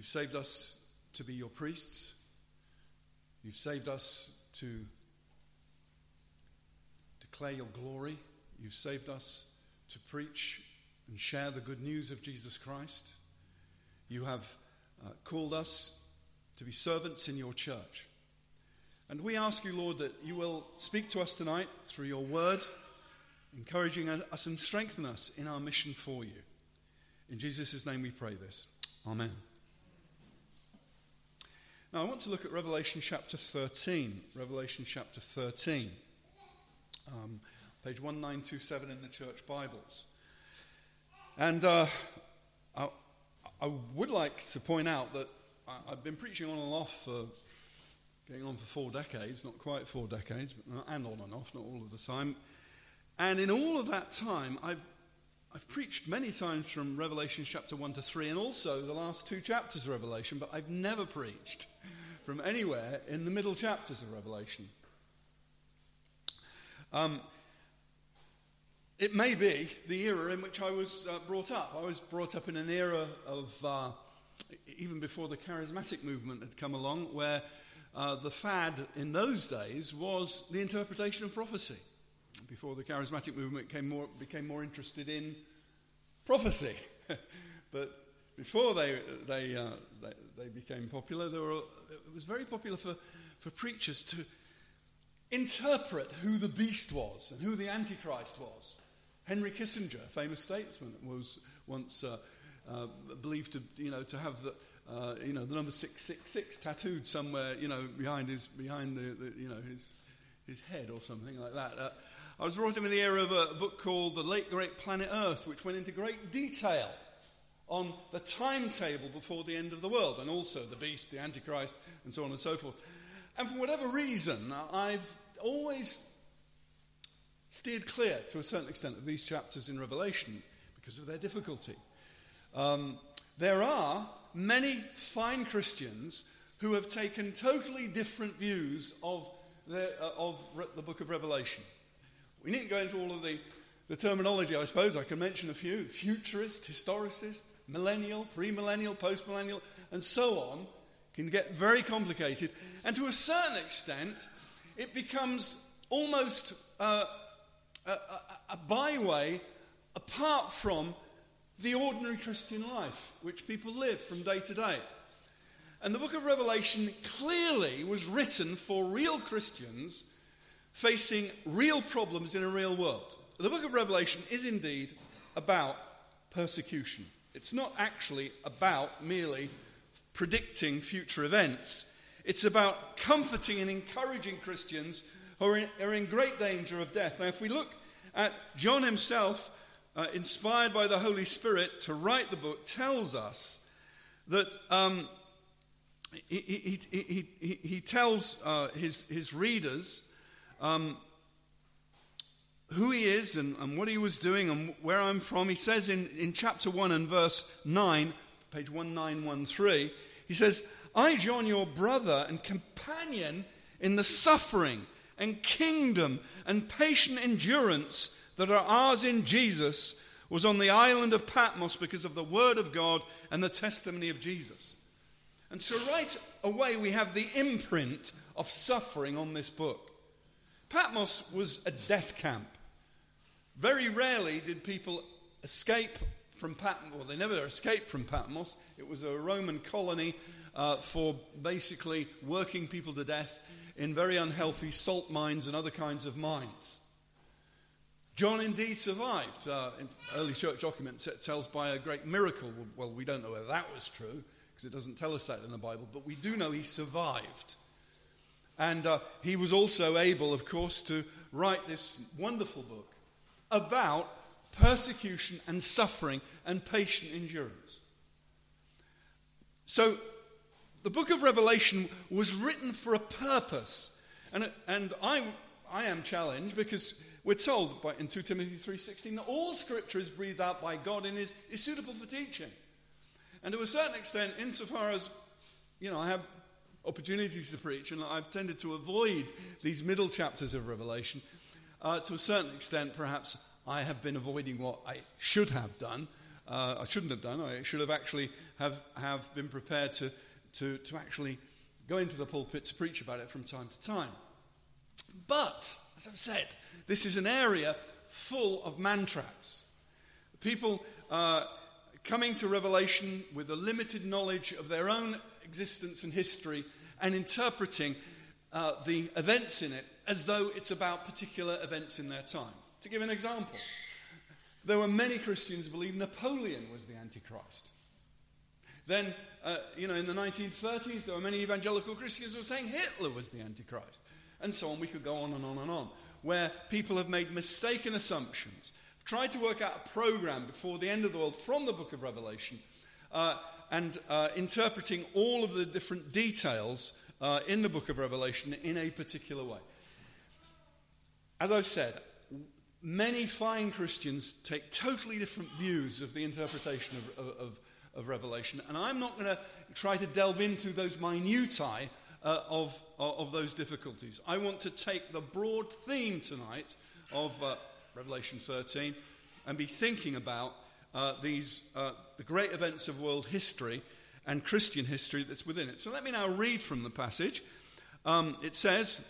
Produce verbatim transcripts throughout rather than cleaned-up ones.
You've saved us to be your priests. You've saved us to declare your glory. You've saved us to preach and share the good news of Jesus Christ. You have uh, called us to be servants in your church. And we ask you, Lord, that you will speak to us tonight through your word, encouraging us and strengthen us in our mission for you. In Jesus' name we pray this. Amen. Now I want to look at Revelation chapter thirteen. Revelation chapter thirteen. Um, page one nine two seven in the church Bibles. And uh, I, I would like to point out that I, I've been preaching on and off for going on for four decades, not quite four decades, but, and on and off, not all of the time. And in all of that time, I've I've preached many times from Revelation chapter one to three, and also the last two chapters of Revelation, but I've never preached from anywhere in the middle chapters of Revelation. Um, it may be the era in which I was uh, brought up. I was brought up in an era of, uh, even before the charismatic movement had come along, where uh, the fad in those days was the interpretation of prophecy. Before the charismatic movement came more, became more interested in prophecy. But before they they, uh, they they became popular, they were, it was very popular for, for preachers to interpret who the beast was and who the Antichrist was. Henry Kissinger, a famous statesman, was once uh, uh, believed to you know to have the uh, you know the number six six six tattooed somewhere you know behind his behind the, the you know his his head or something like that. Uh, I was brought up in the era of a book called The Late Great Planet Earth, which went into great detail on the timetable before the end of the world, and also the beast, the Antichrist, and so on and so forth. And for whatever reason, I've always steered clear, to a certain extent, of these chapters in Revelation because of their difficulty. Um, there are many fine Christians who have taken totally different views of the, uh, of re- the book of Revelation. We needn't go into all of the, the terminology, I suppose. I can mention a few. Futurist, historicist, millennial, premillennial, postmillennial, and so on. Can get very complicated. And to a certain extent, it becomes almost uh, a, a, a byway apart from the ordinary Christian life, which people live from day to day. And the book of Revelation clearly was written for real Christians facing real problems in a real world. The book of Revelation is indeed about persecution. It's not actually about merely predicting future events. It's about comforting and encouraging Christians who are in, are in great danger of death. Now, if we look at John himself, uh, inspired by the Holy Spirit to write the book, tells us that um, he, he, he, he, he tells uh, his, his readers Um, who he is and, and what he was doing and where I'm from. He says in, in chapter one and verse nine, page one nine one three, he says, I, John, your brother and companion in the suffering and kingdom and patient endurance that are ours in Jesus, was on the island of Patmos because of the word of God and the testimony of Jesus. And so right away we have the imprint of suffering on this book. Patmos was a death camp. Very rarely did people escape from Patmos. Well, they never escaped from Patmos. It was a Roman colony uh, for basically working people to death in very unhealthy salt mines and other kinds of mines. John indeed survived. Uh, in early church documents it tells by a great miracle. Well, we don't know whether that was true because it doesn't tell us that in the Bible, but we do know he survived. And uh, he was also able, of course, to write this wonderful book about persecution and suffering and patient endurance. So the book of Revelation was written for a purpose. And, and I, I am challenged because we're told by, in Second Timothy three sixteen that all Scripture is breathed out by God and is, is suitable for teaching. And to a certain extent, insofar as, you know, I have opportunities to preach, and I've tended to avoid these middle chapters of Revelation. Uh, to a certain extent, perhaps, I have been avoiding what I should have done. Uh, I shouldn't have done. I should have actually have, have been prepared to, to, to actually go into the pulpit to preach about it from time to time. But, as I've said, this is an area full of man traps. People uh, coming to Revelation with a limited knowledge of their own existence and history and interpreting uh, the events in it as though it's about particular events in their time. To give an example, there were many Christians who believed Napoleon was the Antichrist. Then, uh, you know, in the nineteen thirties, there were many evangelical Christians who were saying Hitler was the Antichrist. And so on. We could go on and on and on, where people have made mistaken assumptions, tried to work out a program before the end of the world from the book of Revelation, uh, and uh, interpreting all of the different details uh, in the book of Revelation in a particular way. As I've said, many fine Christians take totally different views of the interpretation of, of, of Revelation, and I'm not going to try to delve into those minutiae uh, of, of those difficulties. I want to take the broad theme tonight of uh, Revelation thirteen and be thinking about uh, these uh, the great events of world history and Christian history that's within it. So let me now read from the passage. Um, it says,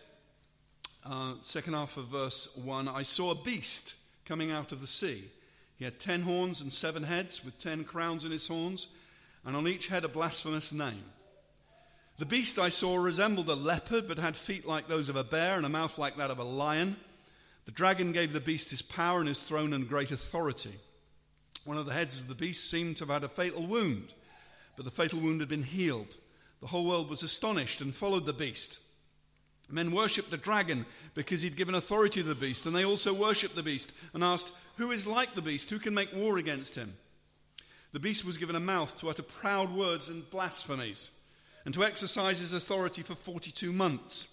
uh, second half of verse one, I saw a beast coming out of the sea. He had ten horns and seven heads with ten crowns in his horns, and on each head a blasphemous name. The beast I saw resembled a leopard, but had feet like those of a bear and a mouth like that of a lion. The dragon gave the beast his power and his throne and great authority. One of the heads of the beast seemed to have had a fatal wound, but the fatal wound had been healed. The whole world was astonished and followed the beast. Men worshipped the dragon because he'd given authority to the beast, and they also worshipped the beast and asked, who is like the beast? Who can make war against him? The beast was given a mouth to utter proud words and blasphemies, and to exercise his authority for forty-two months.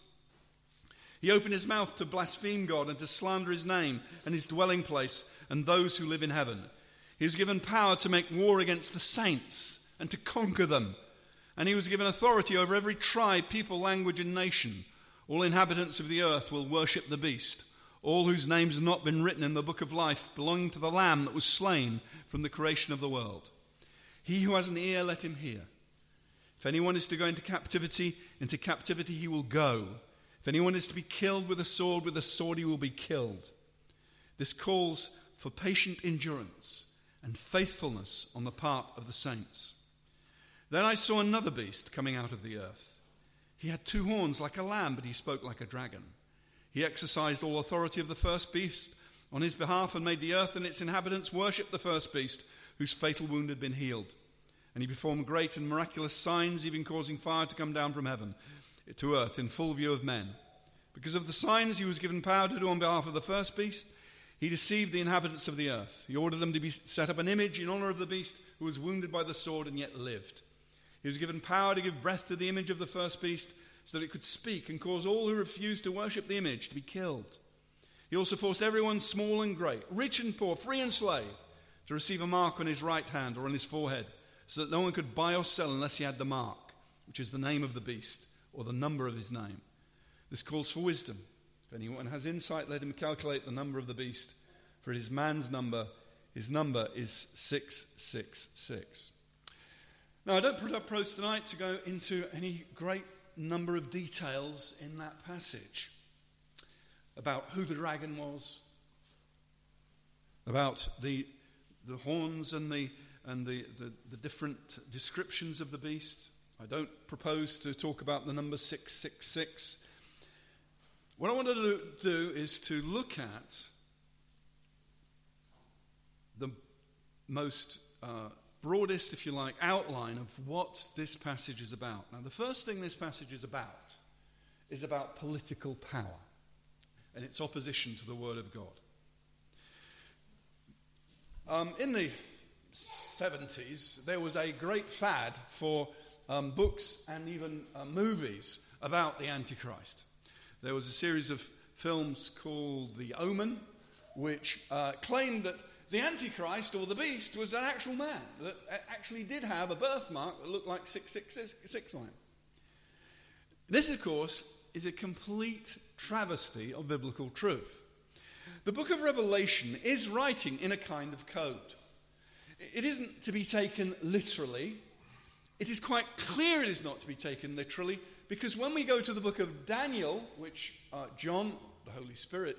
He opened his mouth to blaspheme God and to slander his name and his dwelling place and those who live in heaven. He was given power to make war against the saints and to conquer them. And he was given authority over every tribe, people, language, and nation. All inhabitants of the earth will worship the beast, all whose names have not been written in the book of life, belonging to the Lamb that was slain from the creation of the world. He who has an ear, let him hear. If anyone is to go into captivity, into captivity he will go. If anyone is to be killed with a sword, with a sword he will be killed. This calls for patient endurance and faithfulness on the part of the saints. Then I saw another beast coming out of the earth. He had two horns like a lamb, but he spoke like a dragon. He exercised all authority of the first beast on his behalf and made the earth and its inhabitants worship the first beast, whose fatal wound had been healed. And he performed great and miraculous signs, even causing fire to come down from heaven to earth in full view of men. Because of the signs he was given power to do on behalf of the first beast, he deceived the inhabitants of the earth. He ordered them to be set up an image in honor of the beast who was wounded by the sword and yet lived. He was given power to give breath to the image of the first beast so that it could speak and cause all who refused to worship the image to be killed. He also forced everyone, small and great, rich and poor, free and slave, to receive a mark on his right hand or on his forehead, so that no one could buy or sell unless he had the mark, which is the name of the beast or the number of his name. This calls for wisdom. If anyone has insight, let him calculate the number of the beast, for it is man's number. His number is six six six. Now, I don't propose tonight to go into any great number of details in that passage about who the dragon was, about the the horns and the and the, the, the different descriptions of the beast. I don't propose to talk about the number six six six. What I want to do is to look at the most uh, broadest, if you like, outline of what this passage is about. Now, the first thing this passage is about is about political power and its opposition to the Word of God. Um, in the seventies, there was a great fad for um, books and even uh, movies about the Antichrist. There was a series of films called The Omen, which uh, claimed that the Antichrist, or the beast, was an actual man that actually did have a birthmark that looked like six six six on him. This, of course, is a complete travesty of biblical truth. The book of Revelation is writing in a kind of code. It isn't to be taken literally. it is quite clear it is not to be taken literally, because when we go to the book of Daniel, which uh, John, the Holy Spirit,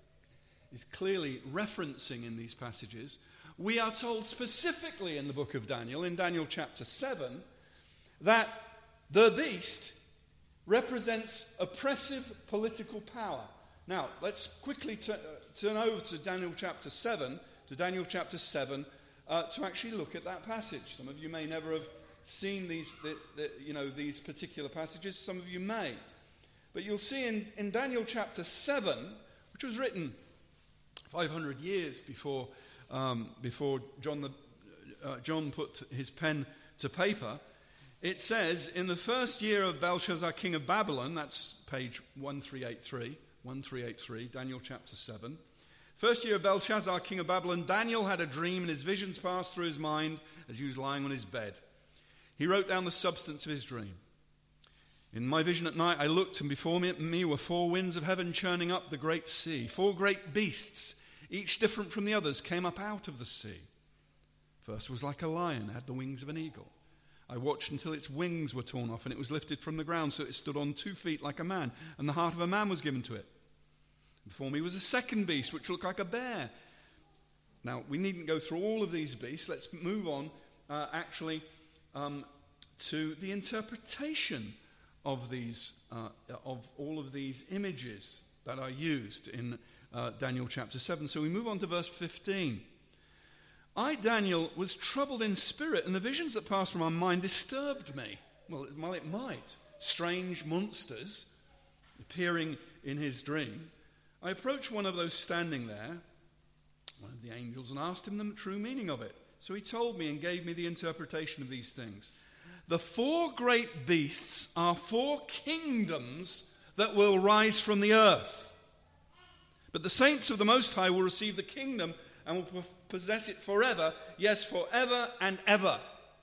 is clearly referencing in these passages, we are told specifically in the book of Daniel, in Daniel chapter seven, that the beast represents oppressive political power. Now, let's quickly t- turn over to Daniel chapter seven, to Daniel chapter seven, uh, to actually look at that passage. Some of you may never have seen these, the, the, you know, these particular passages. Some of you may. But you'll see in, in Daniel chapter seven, which was written five hundred years before, um, before John, the, uh, John put his pen to paper, it says, in the first year of Belshazzar, king of Babylon, that's page one three eight three, one three eight three, Daniel chapter seven. First year of Belshazzar, king of Babylon, Daniel had a dream, and his visions passed through his mind as he was lying on his bed. He wrote down the substance of his dream. In my vision at night, I looked, and before me, me were four winds of heaven churning up the great sea. Four great beasts, each different from the others, came up out of the sea. First was like a lion, had the wings of an eagle. I watched until its wings were torn off, and it was lifted from the ground, so it stood on two feet like a man, and the heart of a man was given to it. Before me was a second beast, which looked like a bear. Now, we needn't go through all of these beasts. Let's move on, uh, actually, um, to the interpretation of these, uh, of all of these images that are used in uh, Daniel chapter seven. So we move on to verse fifteen. I, Daniel, was troubled in spirit, and the visions that passed from my mind disturbed me. Well, it might, it might. Strange monsters appearing in his dream. I approached one of those standing there, one of the angels, and asked him the true meaning of it. So he told me and gave me the interpretation of these things. The four great beasts are four kingdoms that will rise from the earth. But the saints of the Most High will receive the kingdom and will possess it forever, yes, forever and ever.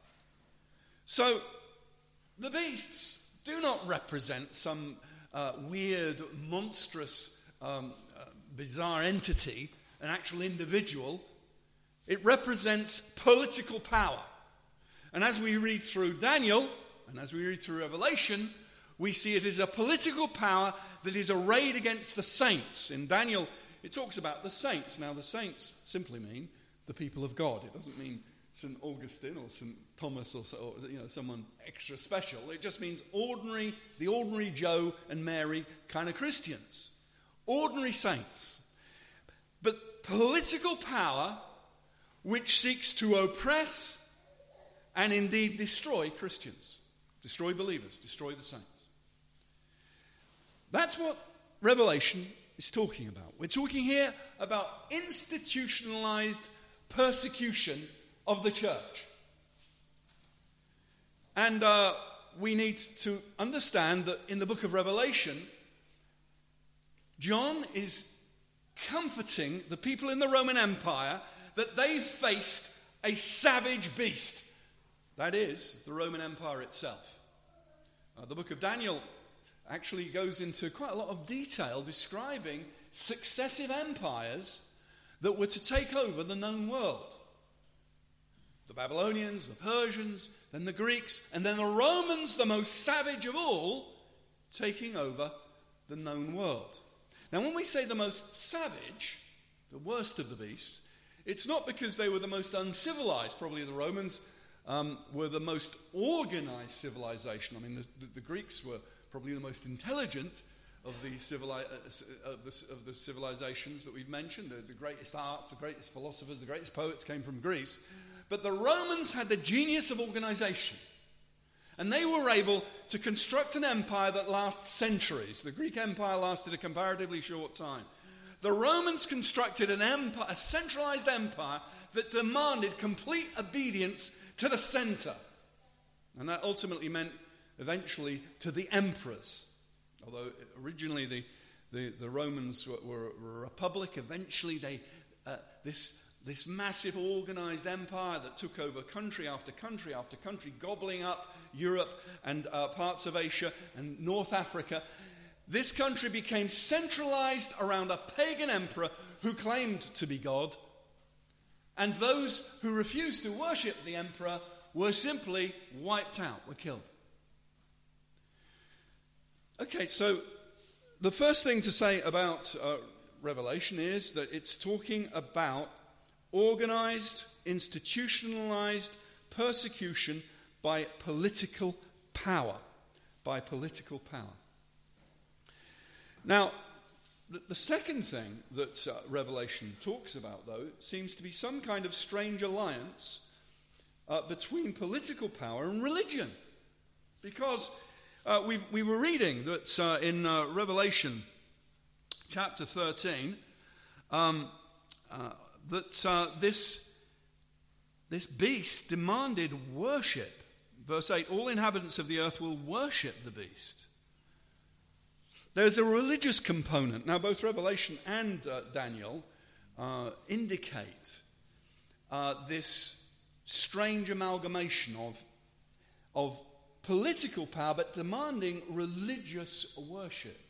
So, the beasts do not represent some uh, weird, monstrous, um, uh, bizarre entity, an actual individual. It represents political power. And as we read through Daniel, and as we read through Revelation, we see it is a political power that is arrayed against the saints. In Daniel, it talks about the saints. Now, the saints simply mean the people of God. It doesn't mean Saint Augustine or Saint Thomas or, or you know someone extra special. It just means ordinary, the ordinary Joe and Mary kind of Christians. Ordinary saints. But political power which seeks to oppress and indeed destroy Christians. Destroy believers. Destroy the saints. That's what Revelation is talking about. We're talking here about institutionalized persecution of the church. And uh, we need to understand that in the book of Revelation, John is comforting the people in the Roman Empire that they faced a savage beast. That is, the Roman Empire itself. Uh, the book of Daniel actually goes into quite a lot of detail describing successive empires that were to take over the known world. The Babylonians, the Persians, then the Greeks, and then the Romans, the most savage of all, taking over the known world. Now, when we say the most savage, the worst of the beasts, it's not because they were the most uncivilized. Probably the Romans um, were the most organized civilization. I mean, the, the, the Greeks were probably the most intelligent of the, civili- uh, of the, of the civilizations that we've mentioned. The, the greatest arts, the greatest philosophers, the greatest poets came from Greece. But the Romans had the genius of organization. And they were able to construct an empire that lasts centuries. The Greek Empire lasted a comparatively short time. The Romans constructed an empire, a centralized empire that demanded complete obedience to the center. And that ultimately meant eventually to the emperors. Although originally the, the, the Romans were, were, were a republic, eventually they uh, this, this massive organized empire that took over country after country after country, gobbling up Europe and uh, parts of Asia and North Africa. This country became centralized around a pagan emperor who claimed to be God. And those who refused to worship the emperor were simply wiped out, were killed. Okay, so the first thing to say about uh, Revelation is that it's talking about organized, institutionalized persecution by political power. By political power. Now, the, the second thing that uh, Revelation talks about, though, seems to be some kind of strange alliance uh, between political power and religion. Because uh, we we were reading that uh, in uh, Revelation chapter thirteen, um, uh, that uh, this, this beast demanded worship. Verse eight, all inhabitants of the earth will worship the beast. There's a religious component. Now, both Revelation and uh, Daniel uh, indicate uh, this strange amalgamation of, of political power, but demanding religious worship.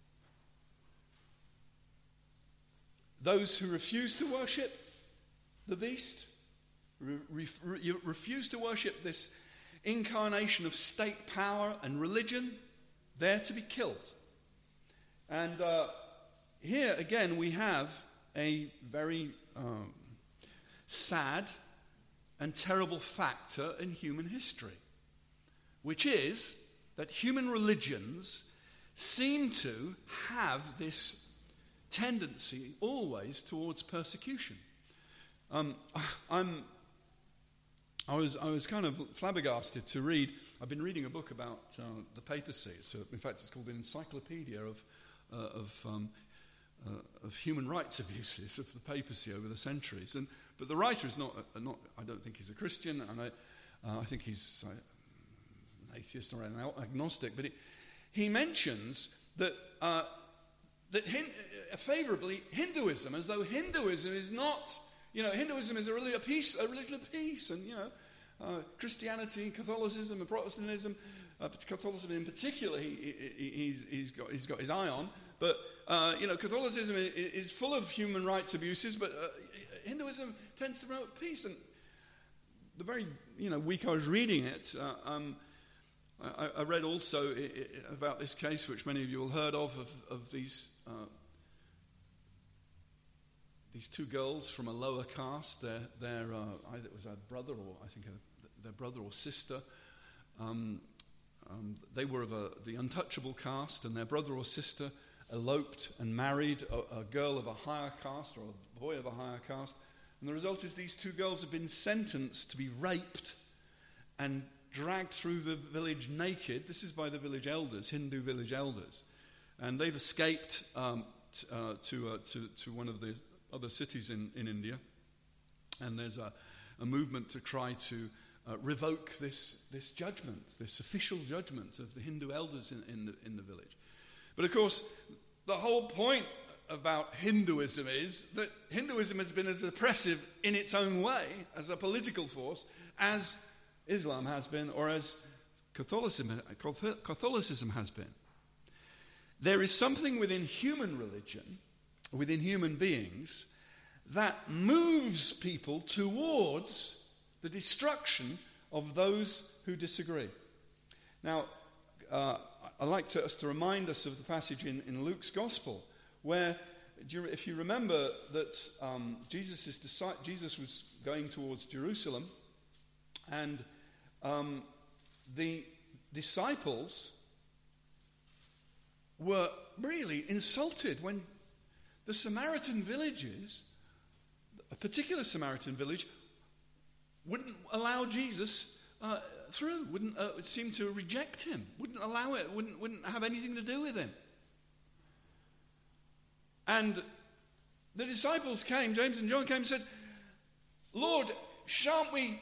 Those who refuse to worship the beast, re- re- refuse to worship this incarnation of state power and religion, they're to be killed. And uh, here again we have a very um, sad and terrible factor in human history, which is that human religions seem to have this tendency always towards persecution. Um, I'm I was I was kind of flabbergasted to read. I've been reading a book about uh, the papacy. So in fact, it's called an encyclopedia of uh, of um, uh, of human rights abuses of the papacy over the centuries. And but the writer is not uh, not. I don't think he's a Christian, and I uh, I think he's uh, an atheist or an agnostic. But it, he mentions that uh, that hin- uh, favorably Hinduism, as though Hinduism is not. You know, Hinduism is a religion of peace, a religion of peace, and you know, uh, Christianity, Catholicism, and Protestantism, uh, Catholicism in particular, he, he, he's, he's got he's got his eye on. But uh, you know, Catholicism is, is full of human rights abuses, but uh, Hinduism tends to promote peace. And the very you know week I was reading it, uh, um, I, I read also about this case, which many of you will have heard of, of, of these. Uh, These two girls from a lower caste, their, their uh, either it was a brother or I think a, their brother or sister. Um, um, they were of a, the untouchable caste, and their brother or sister eloped and married a, a girl of a higher caste or a boy of a higher caste. And the result is these two girls have been sentenced to be raped and dragged through the village naked. This is by the village elders, Hindu village elders, and they've escaped um, t- uh, to, uh, to to one of the other cities in, in India, and there's a, a movement to try to uh, revoke this this judgment, this official judgment of the Hindu elders in, in, the, in the village. But of course, the whole point about Hinduism is that Hinduism has been as oppressive in its own way as a political force as Islam has been, or as Catholicism, Catholicism has been. There is something within human religion, within human beings, that moves people towards the destruction of those who disagree. Now, uh, I'd like to, us to remind us of the passage in, in Luke's Gospel, where, if you remember that um, Jesus, Jesus was going towards Jerusalem, and um, the disciples were really insulted when the Samaritan villages, a particular Samaritan village, wouldn't allow Jesus uh, through, wouldn't uh, seem to reject him, wouldn't allow it, wouldn't, wouldn't have anything to do with him. And the disciples came, James and John came and said, Lord, shan't we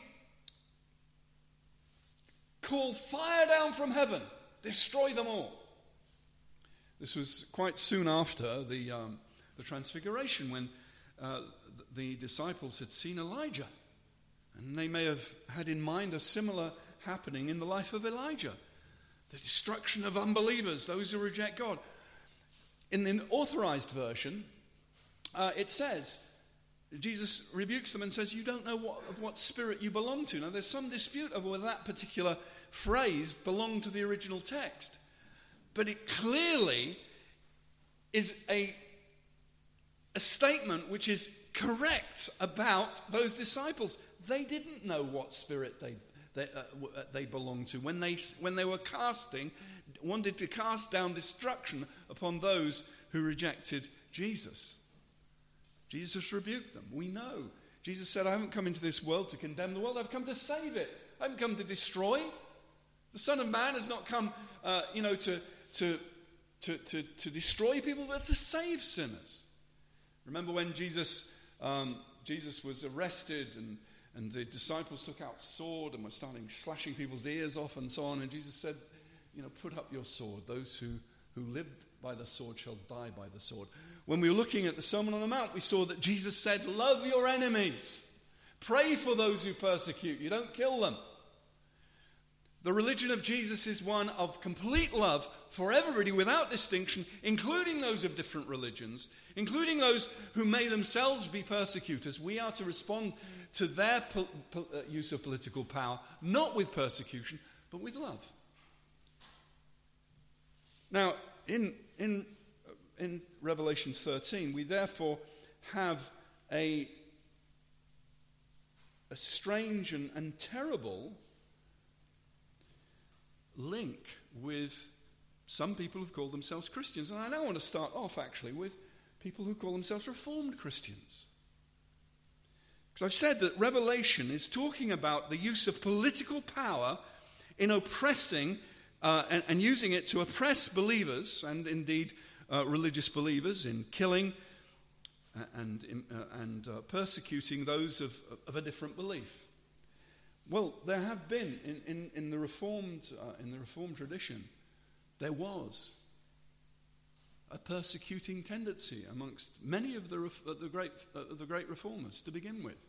call fire down from heaven, destroy them all? This was quite soon after the... Um, The Transfiguration, when uh, the disciples had seen Elijah. And they may have had in mind a similar happening in the life of Elijah. The destruction of unbelievers, those who reject God. In the authorized version, uh, it says, Jesus rebukes them and says, you don't know what, of what spirit you belong to. Now, there's some dispute over whether that particular phrase belonged to the original text. But it clearly is a, a statement which is correct about those disciples. They didn't know what spirit they they, uh, they belonged to when they when they were casting, wanted to cast down destruction upon those who rejected Jesus. Jesus rebuked them. We know. Jesus said, I haven't come into this world to condemn the world. I've come to save it. I haven't come to destroy. The Son of Man has not come, uh, you know, to, to, to, to, to destroy people, but to save sinners. Remember when Jesus, um, Jesus was arrested and, and the disciples took out sword and were starting slashing people's ears off and so on. And Jesus said, you know, put up your sword. Those who, who live by the sword shall die by the sword. When we were looking at the Sermon on the Mount, we saw that Jesus said, love your enemies. Pray for those who persecute you. Don't kill them. The religion of Jesus is one of complete love for everybody without distinction, including those of different religions, including those who may themselves be persecutors. We are to respond to their po- po- use of political power, not with persecution, but with love. Now, in in in Revelation thirteen, we therefore have a, a strange and, and terrible link with some people who've called themselves Christians. And I now want to start off actually with people who call themselves Reformed Christians. Because I've said that Revelation is talking about the use of political power in oppressing uh, and, and using it to oppress believers and indeed uh, religious believers in killing and, uh, and uh, persecuting those of, of a different belief. Well, there have been in, in, in the Reformed uh, in the Reformed tradition, there was a persecuting tendency amongst many of the uh, the great uh, the great reformers to begin with.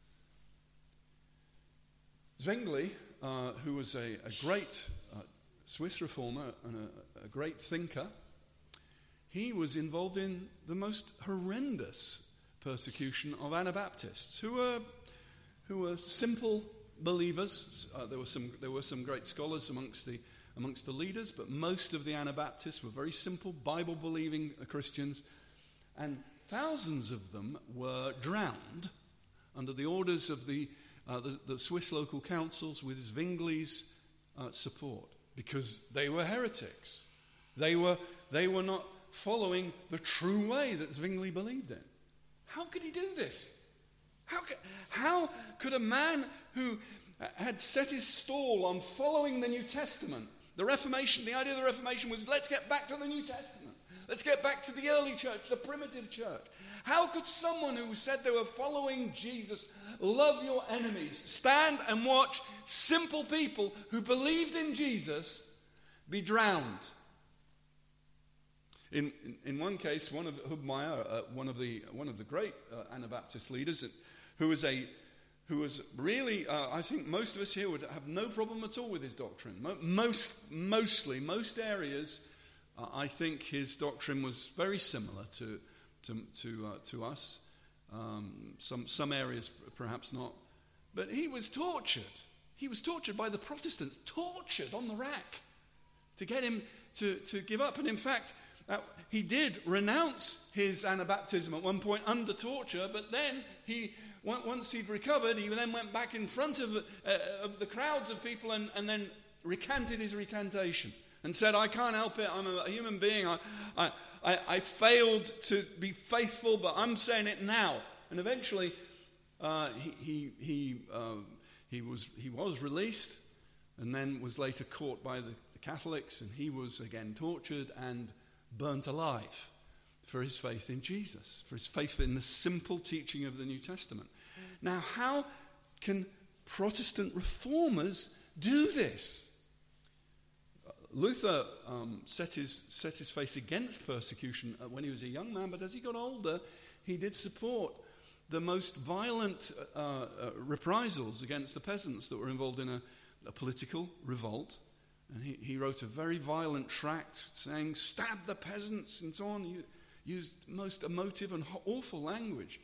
Zwingli, uh, who was a, a great uh, Swiss reformer and a, a great thinker, he was involved in the most horrendous persecution of Anabaptists, who were who were simple believers. Uh, there were some there were some great scholars amongst the amongst the leaders, but most of the Anabaptists were very simple Bible-believing Christians, and thousands of them were drowned under the orders of the uh, the, the Swiss local councils with Zwingli's uh, support, because they were heretics. They were they were not following the true way that Zwingli believed in. How could he do this? How could, how could a man who had set his stall on following the New Testament, the Reformation, the idea of the Reformation was, let's get back to the New Testament. Let's get back to the early church, the primitive church. How could someone who said they were following Jesus, love your enemies, stand and watch simple people who believed in Jesus be drowned? In, in, in one case, one of Hubmaier, uh, one of the one of the great uh, Anabaptist leaders, who was a who was really, uh, I think most of us here would have no problem at all with his doctrine. Most, mostly, most areas, uh, I think his doctrine was very similar to to to, uh, to us. Um, some some areas perhaps not, but he was tortured. He was tortured by the Protestants, tortured on the rack to get him to to give up. And in fact, Uh, he did renounce his Anabaptism at one point under torture, but then he, once he'd recovered, he then went back in front of, uh, of the crowds of people and, and then recanted his recantation and said, I can't help it, I'm a, a human being, I, I, I, I failed to be faithful, but I'm saying it now. And eventually uh, he, he, he, uh, he, was, he was released and then was later caught by the, the Catholics, and he was again tortured and burnt alive for his faith in Jesus, for his faith in the simple teaching of the New Testament. Now, how can Protestant reformers do this? Luther um, set his set his face against persecution when he was a young man, but as he got older, he did support the most violent uh, uh, reprisals against the peasants that were involved in a, a political revolt. And he, he wrote a very violent tract saying, stab the peasants and so on. He used most emotive and awful language.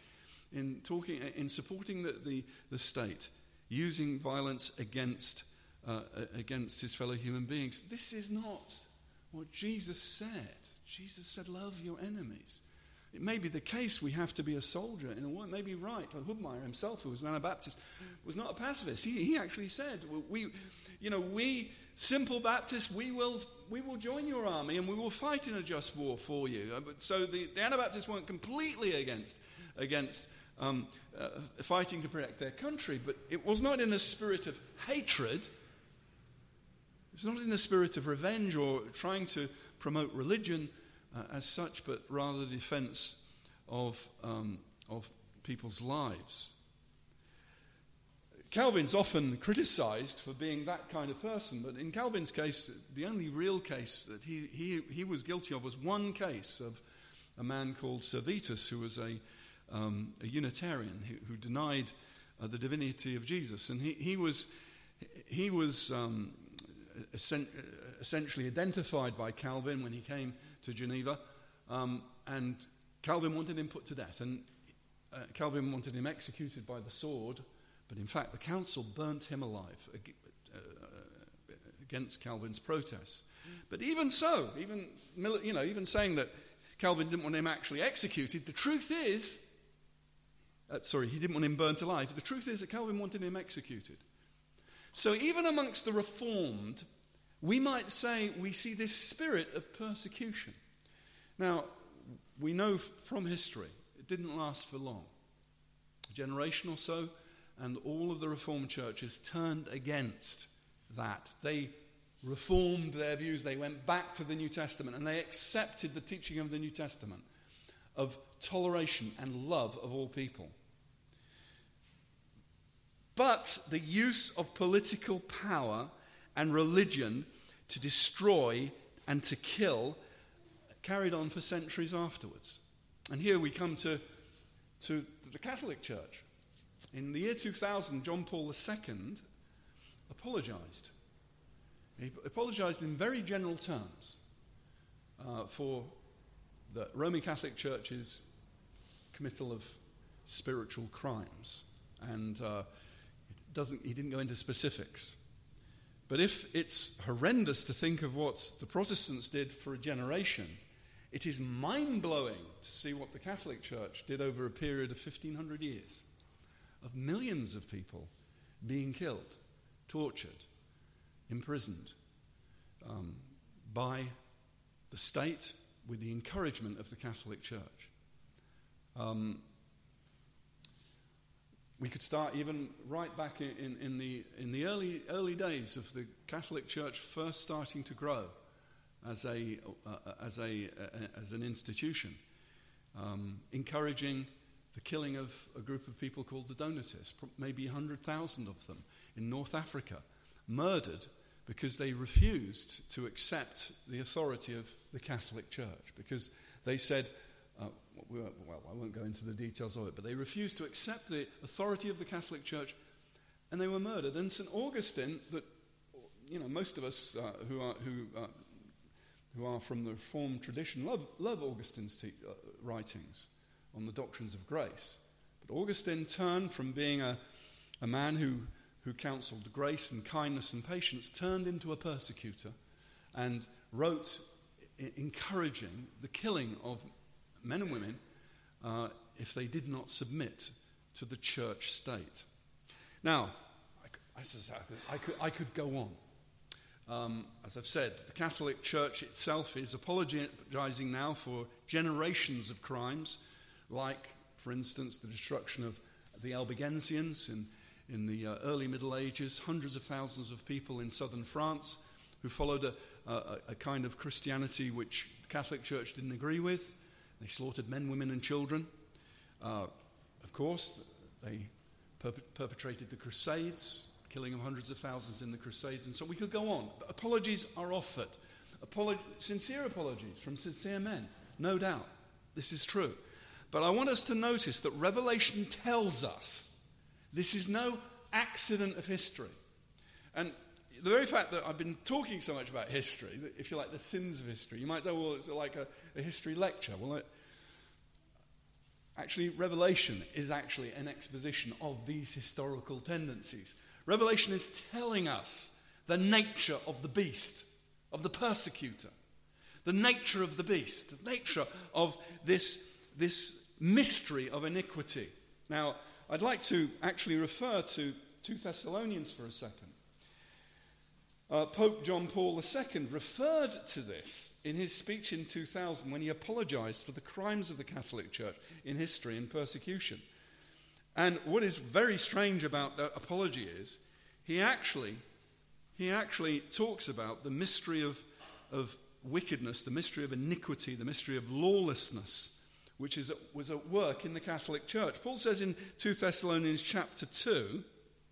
in talking, in supporting the, the, the state, using violence against uh, against his fellow human beings. This is not what Jesus said. Jesus said, love your enemies. It may be the case we have to be a soldier in a way. It may be right. Hubmaier himself, who was an Anabaptist, was not a pacifist. He, he actually said, we, you know, we simple Baptists, we will we will join your army and we will fight in a just war for you. So the, the Anabaptists weren't completely against against um, uh, fighting to protect their country, but it was not in the spirit of hatred. It was not in the spirit of revenge or trying to promote religion uh, as such, but rather the defense of um, of people's lives. Calvin's often criticized for being that kind of person, but in Calvin's case, the only real case that he, he, he was guilty of was one case of a man called Servetus, who was a, um, a Unitarian who, who denied uh, the divinity of Jesus. And he, he was, he was um, essentially identified by Calvin when he came to Geneva, um, and Calvin wanted him put to death. And uh, Calvin wanted him executed by the sword. But in fact, the council burnt him alive against Calvin's protests. But even so, even you know, even saying that Calvin didn't want him actually executed, the truth is, uh, sorry, he didn't want him burnt alive. The truth is that Calvin wanted him executed. So even amongst the Reformed, we might say we see this spirit of persecution. Now, we know from history it didn't last for long. A generation or so, and all of the Reformed churches turned against that. They reformed their views. They went back to the New Testament, and they accepted the teaching of the New Testament of toleration and love of all people. But the use of political power and religion to destroy and to kill carried on for centuries afterwards. And here we come to, to the Catholic Church. In the year two thousand, John Paul the Second apologized. He apologized in very general terms uh, for the Roman Catholic Church's committal of spiritual crimes. And uh, it doesn't, he didn't go into specifics. But if it's horrendous to think of what the Protestants did for a generation, it is mind-blowing to see what the Catholic Church did over a period of fifteen hundred years. Of millions of people being killed, tortured, imprisoned um, by the state with the encouragement of the Catholic Church. Um, we could start even right back in, in, in the in the early early days of the Catholic Church first starting to grow as a uh, as a uh, as an institution, um, encouraging the killing of a group of people called the Donatists, maybe one hundred thousand of them in North Africa, murdered because they refused to accept the authority of the Catholic Church, because they said, uh, well, I won't go into the details of it, but they refused to accept the authority of the Catholic Church, and they were murdered. And Saint Augustine, that you know, most of us uh, who are who uh, who are from the Reformed tradition love love Augustine's te- uh, writings on the doctrines of grace. But Augustine turned from being a, a man who, who counselled grace and kindness and patience, turned into a persecutor, and wrote I- encouraging the killing of men and women uh, if they did not submit to the church state. Now, I, I, I, could, I could go on. Um, as I've said, the Catholic Church itself is apologizing now for generations of crimes, like, for instance, the destruction of the Albigensians in, in the uh, early Middle Ages, hundreds of thousands of people in southern France who followed a, a, a kind of Christianity which the Catholic Church didn't agree with. They slaughtered men, women, and children. Uh, of course, they perp- perpetrated the Crusades, killing of hundreds of thousands in the Crusades, and so we could go on. But apologies are offered. Apolog- sincere apologies from sincere men, no doubt. This is true. But I want us to notice that Revelation tells us this is no accident of history. And the very fact that I've been talking so much about history, if you like, the sins of history, you might say, well, it's like a, a history lecture. Well, it, Actually, Revelation is actually an exposition of these historical tendencies. Revelation is telling us the nature of the beast, of the persecutor, the nature of the beast, the nature of this, this mystery of iniquity. Now, I'd like to actually refer to two Thessalonians for a second. Uh, Pope John Paul the Second referred to this in his speech in two thousand when he apologized for the crimes of the Catholic Church in history and persecution. And what is very strange about that apology is he actually, he actually talks about the mystery of, of wickedness, the mystery of iniquity, the mystery of lawlessness, which is at, was at work in the Catholic Church. Paul says in two Thessalonians chapter two,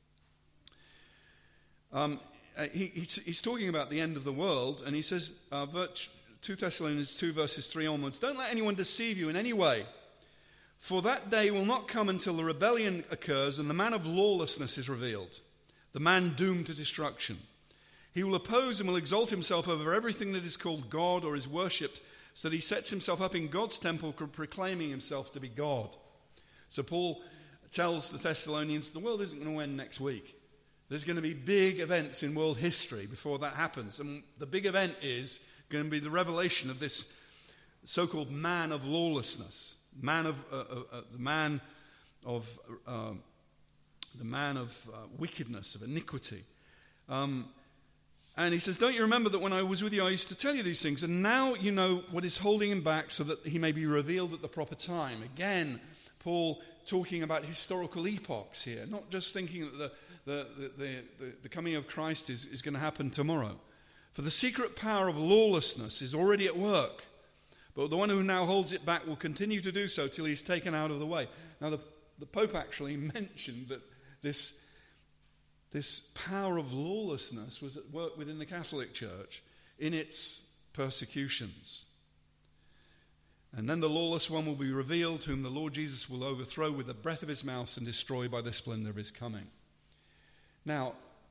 um, he, he's, he's talking about the end of the world, and he says, uh, two Thessalonians two verses three onwards, "Don't let anyone deceive you in any way, for that day will not come until the rebellion occurs and the man of lawlessness is revealed, the man doomed to destruction. He will oppose and will exalt himself over everything that is called God or is worshipped, so that he sets himself up in God's temple, proclaiming himself to be God." So Paul tells the Thessalonians, the world isn't going to end next week. There's going to be big events in world history before that happens. And the big event is going to be the revelation of this so-called man of lawlessness, man of uh, uh, uh, the man of uh, the man of uh, wickedness, of iniquity. Um, And he says, "Don't you remember that when I was with you, I used to tell you these things? And now you know what is holding him back so that he may be revealed at the proper time." Again, Paul talking about historical epochs here, not just thinking that the, the, the, the, the coming of Christ is, is going to happen tomorrow. "For the secret power of lawlessness is already at work, but the one who now holds it back will continue to do so till he's taken out of the way." Now, the, the Pope actually mentioned that this This power of lawlessness was at work within the Catholic Church in its persecutions. "And then the lawless one will be revealed, whom the Lord Jesus will overthrow with the breath of his mouth and destroy by the splendor of his coming." Now,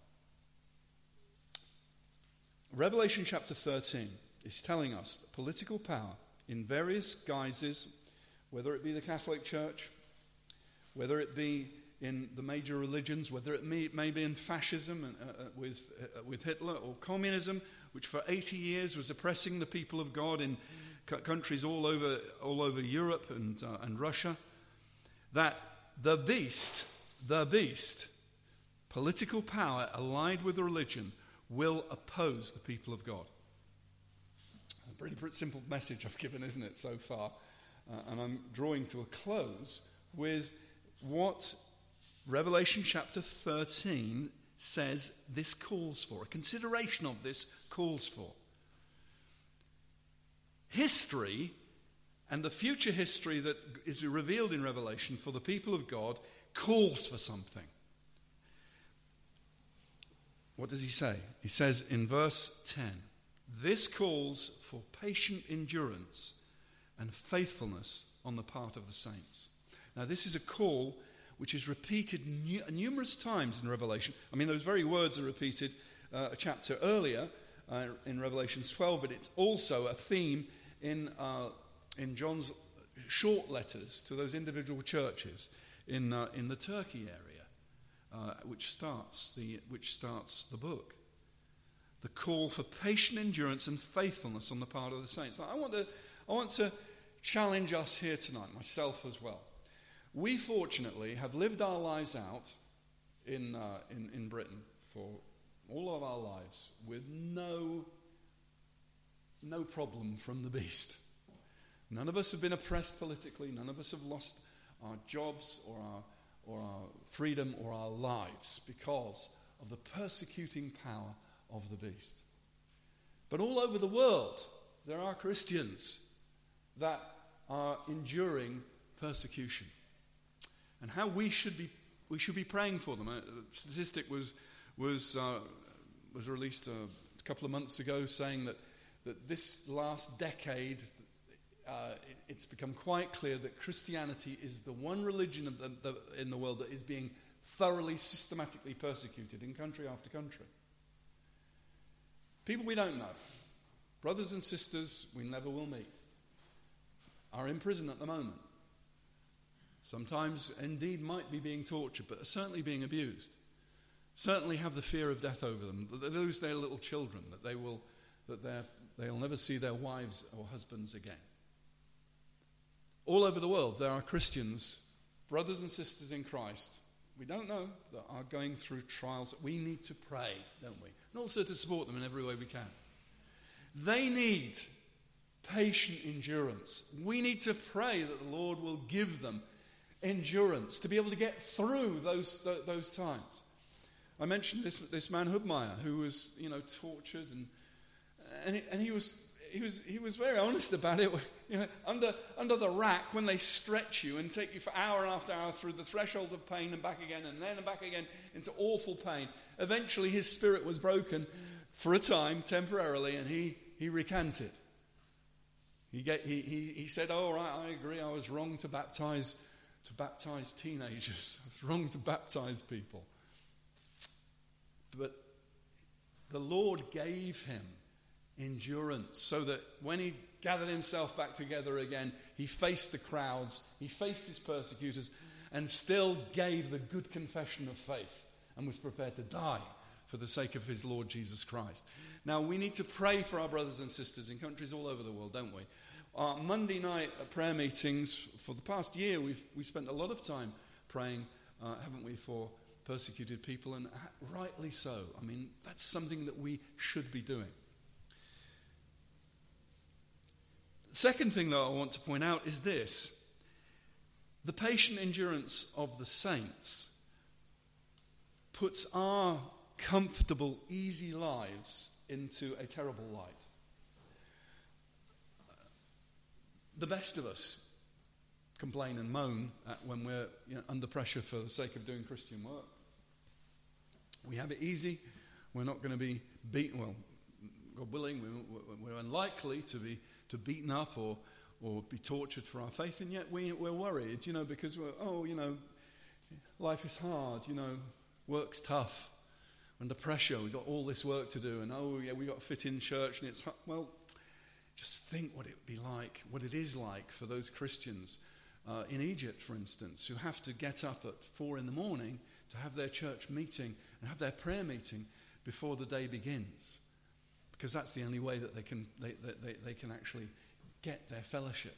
Revelation chapter thirteen is telling us that political power in various guises, whether it be the Catholic Church, whether it be in the major religions, whether it may, may be in fascism and, uh, uh, with, uh, with Hitler, or communism, which for eighty years was oppressing the people of God in c- countries all over all over Europe and, uh, and Russia, that the beast, the beast, political power allied with religion, will oppose the people of God. It's a pretty, pretty simple message I've given, isn't it, so far? Uh, and I'm drawing to a close with what Revelation chapter thirteen says this calls for, a consideration of this calls for. History and the future history that is revealed in Revelation for the people of God calls for something. What does he say? He says in verse ten, "This calls for patient endurance and faithfulness on the part of the saints." Now, this is a call which is repeated nu- numerous times in Revelation. I mean, those very words are repeated uh, a chapter earlier uh, in Revelation twelve, but it's also a theme in uh, in John's short letters to those individual churches in uh, in the Turkey area, uh, which starts the which starts the book. The call for patient endurance and faithfulness on the part of the saints. Now, I want to I want to challenge us here tonight, myself as well. We fortunately have lived our lives out in, uh, in in Britain for all of our lives with no no problem from the beast. None of us have been oppressed politically. None of us have lost our jobs or our or our freedom or our lives because of the persecuting power of the beast. But all over the world, there are Christians that are enduring persecution. And how we should be we should be praying for them. A statistic was was uh, was released a couple of months ago saying that that this last decade, uh, it, it's become quite clear that Christianity is the one religion of the, the, in the world that is being thoroughly, systematically persecuted in country after country. People we don't know, brothers and sisters we never will meet, are in prison at the moment. Sometimes, indeed, might be being tortured, but are certainly being abused. Certainly have the fear of death over them, that they lose their little children, that they will, that they'll never see their wives or husbands again. All over the world, there are Christians, brothers and sisters in Christ, we don't know, that are going through trials. We need to pray, don't we? And also to support them in every way we can. They need patient endurance. We need to pray that the Lord will give them endurance to be able to get through those those, those times. I mentioned this this man Hubmaier, who was, you know, tortured, and and he, and he was he was he was very honest about it. You know, under under the rack, when they stretch you and take you for hour after hour through the threshold of pain and back again, and then back again into awful pain. Eventually, his spirit was broken for a time, temporarily, and he he recanted. He get he he, he said, "Oh, right, I agree. I was wrong to baptize to baptize teenagers. I was wrong to baptize people." But the Lord gave him endurance so that when he gathered himself back together again, he faced the crowds, he faced his persecutors, and still gave the good confession of faith and was prepared to die for the sake of his Lord Jesus Christ. Now, we need to pray for our brothers and sisters in countries all over the world, don't we? Our Monday night prayer meetings, for the past year, we've we spent a lot of time praying, uh, haven't we, for persecuted people, and rightly so. I mean, that's something that we should be doing. The second thing that I want to point out is this: the patient endurance of the saints puts our comfortable, easy lives into a terrible light. The best of us complain and moan at when we're, you know, under pressure for the sake of doing Christian work. We have it easy. We're not going to be beaten. Well, God willing, we're, we're unlikely to be to beaten up or or be tortured for our faith, and yet we, we're worried, you know, because we're, oh, you know, life is hard, you know, work's tough, under pressure, we've got all this work to do, and oh, yeah, we've got to fit in church, and it's hard. Well, just think what it would be like, what it is like for those Christians uh, in Egypt, for instance, who have to get up at four in the morning to have their church meeting and have their prayer meeting before the day begins, because that's the only way that they can they, they, they can actually get their fellowship.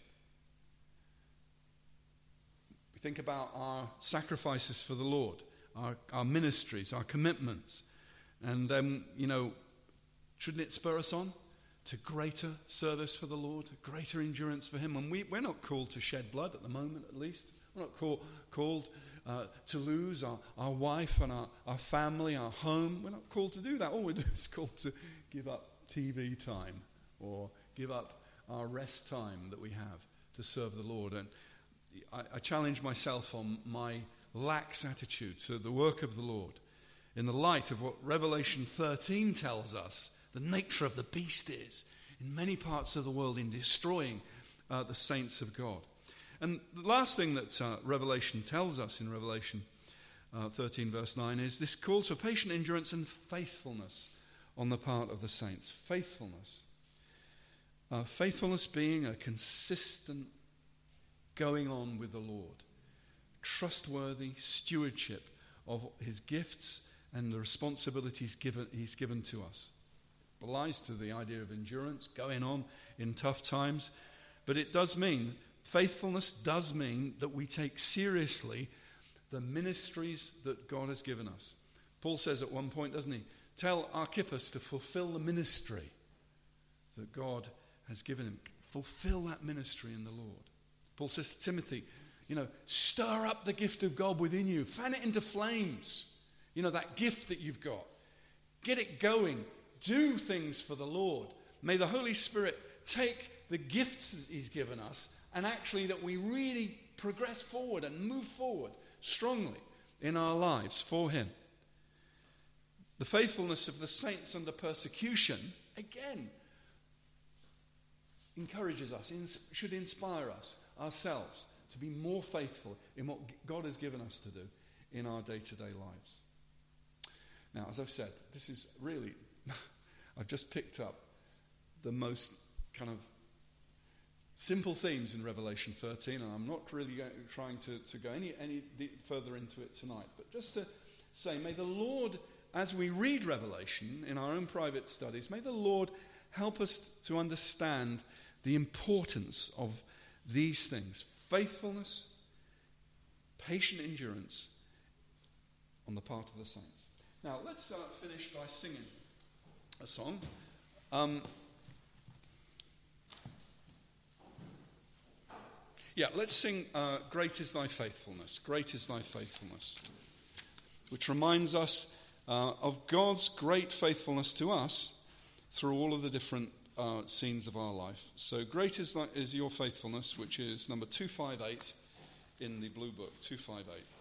We think about our sacrifices for the Lord, our, our ministries, our commitments, and then, you know, shouldn't it spur us on to greater service for the Lord, greater endurance for him? And we, we're not called to shed blood at the moment, at least. We're not call, called uh, to lose our, our wife and our, our family, our home. We're not called to do that. All we do is called to give up T V time or give up our rest time that we have to serve the Lord. And I, I challenge myself on my lax attitude to the work of the Lord in the light of what Revelation thirteen tells us the nature of the beast is in many parts of the world in destroying uh, the saints of God. And the last thing that uh, Revelation tells us in Revelation uh, thirteen verse nine is this calls for patient endurance and faithfulness on the part of the saints. Faithfulness. Uh, faithfulness being a consistent going on with the Lord. Trustworthy stewardship of his gifts and the responsibilities given, he's given to us. Applies to the idea of endurance, going on in tough times. But it does mean, faithfulness does mean that we take seriously the ministries that God has given us. Paul says at one point, doesn't he, tell Archippus to fulfill the ministry that God has given him. Fulfill that ministry in the Lord. Paul says to Timothy, you know, stir up the gift of God within you. Fan it into flames. You know, that gift that you've got. Get it going. Do things for the Lord. May the Holy Spirit take the gifts that he's given us and actually that we really progress forward and move forward strongly in our lives for him. The faithfulness of the saints under persecution, again, encourages us, should inspire us ourselves to be more faithful in what God has given us to do in our day-to-day lives. Now, as I've said, this is really, I've just picked up the most kind of simple themes in Revelation thirteen, and I'm not really going, trying to, to go any, any further into it tonight, but just to say, may the Lord, as we read Revelation in our own private studies, may the Lord help us to understand the importance of these things: faithfulness, patient endurance on the part of the saints. Now, let's uh, finish by singing a song. Um, yeah, let's sing uh, Great is Thy Faithfulness, Great is Thy Faithfulness, which reminds us uh, of God's great faithfulness to us through all of the different uh, scenes of our life. So Great is, thy, is Your Faithfulness, which is number two five eight in the Blue Book, two five eight.